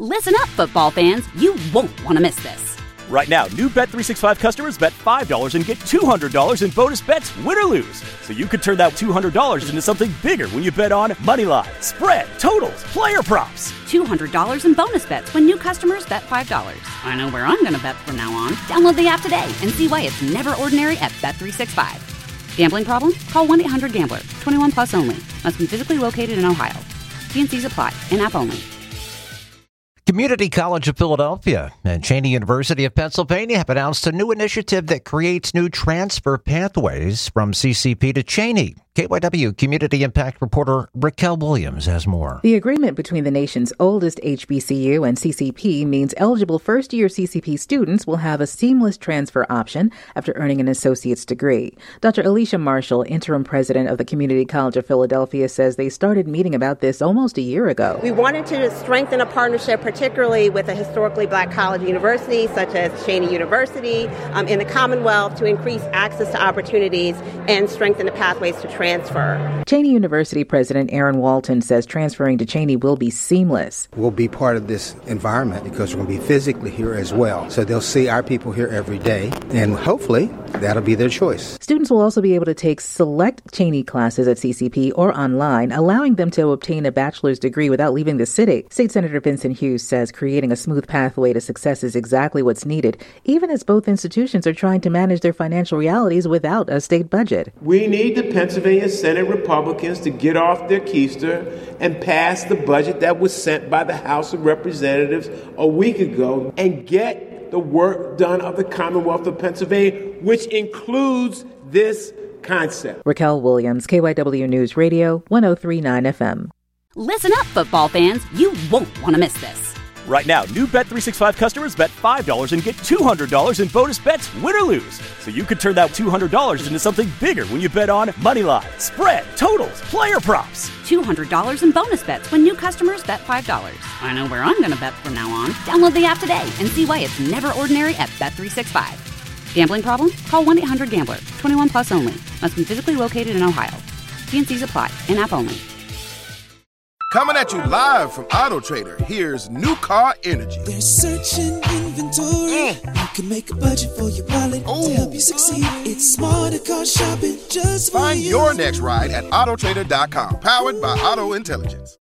Listen up, football fans. You won't want to miss this. Right now, new Bet365 customers bet $5 and get $200 in bonus bets, win or lose. So you could turn that $200 into something bigger when you bet on money line, spread, totals, player props. $200 in bonus bets when new customers bet $5. I know where I'm going to bet from now on. Download the app today and see why it's never ordinary at Bet365. Gambling problem? Call 1-800-GAMBLER. 21 plus only. Must be physically located in Ohio. T&Cs apply. In-app only. Community College of Philadelphia and Cheyney University of Pennsylvania have announced a new initiative that creates new transfer pathways from CCP to Cheyney. KYW Community Impact reporter Raquel Williams has more. The agreement between the nation's oldest HBCU and CCP means eligible first-year CCP students will have a seamless transfer option after earning an associate's degree. Dr. Alicia Marshall, interim president of the Community College of Philadelphia, says they started meeting about this almost a year ago. We wanted to strengthen a partnership, particularly with a historically black college university such as Cheyney University in the Commonwealth, to increase access to opportunities and strengthen the pathways to transfer. Cheyney University President Aaron Walton says transferring to Cheyney will be seamless. We'll be part of this environment because we're going to be physically here as well. So they'll see our people here every day, and hopefully that'll be their choice. Students will also be able to take select Cheyney classes at CCP or online, allowing them to obtain a bachelor's degree without leaving the city. State Senator Vincent Hughes says creating a smooth pathway to success is exactly what's needed, even as both institutions are trying to manage their financial realities without a state budget. We need the Pennsylvania Senate Republicans to get off their keister and pass the budget that was sent by the House of Representatives a week ago and get the work done of the Commonwealth of Pennsylvania, which includes this concept. Raquel Williams, KYW News Radio, 103.9 FM. Listen up, football fans. You won't want to miss this. Right now, new Bet365 customers bet $5 and get $200 in bonus bets, win or lose. So you could turn that $200 into something bigger when you bet on money line, spread, totals, player props. $200 in bonus bets when new customers bet $5. I know where I'm going to bet from now on. Download the app today and see why it's never ordinary at Bet365. Gambling problem? Call 1-800-GAMBLER. 21 plus only. Must be physically located in Ohio. T&Cs apply. In-app only. Coming at you live from Auto Trader, here's New Car Energy. They're searching inventory. You can make a budget for your wallet to help you succeed. It's smarter car shopping just for you. Find your next ride at autotrader.com. Powered by Auto Intelligence.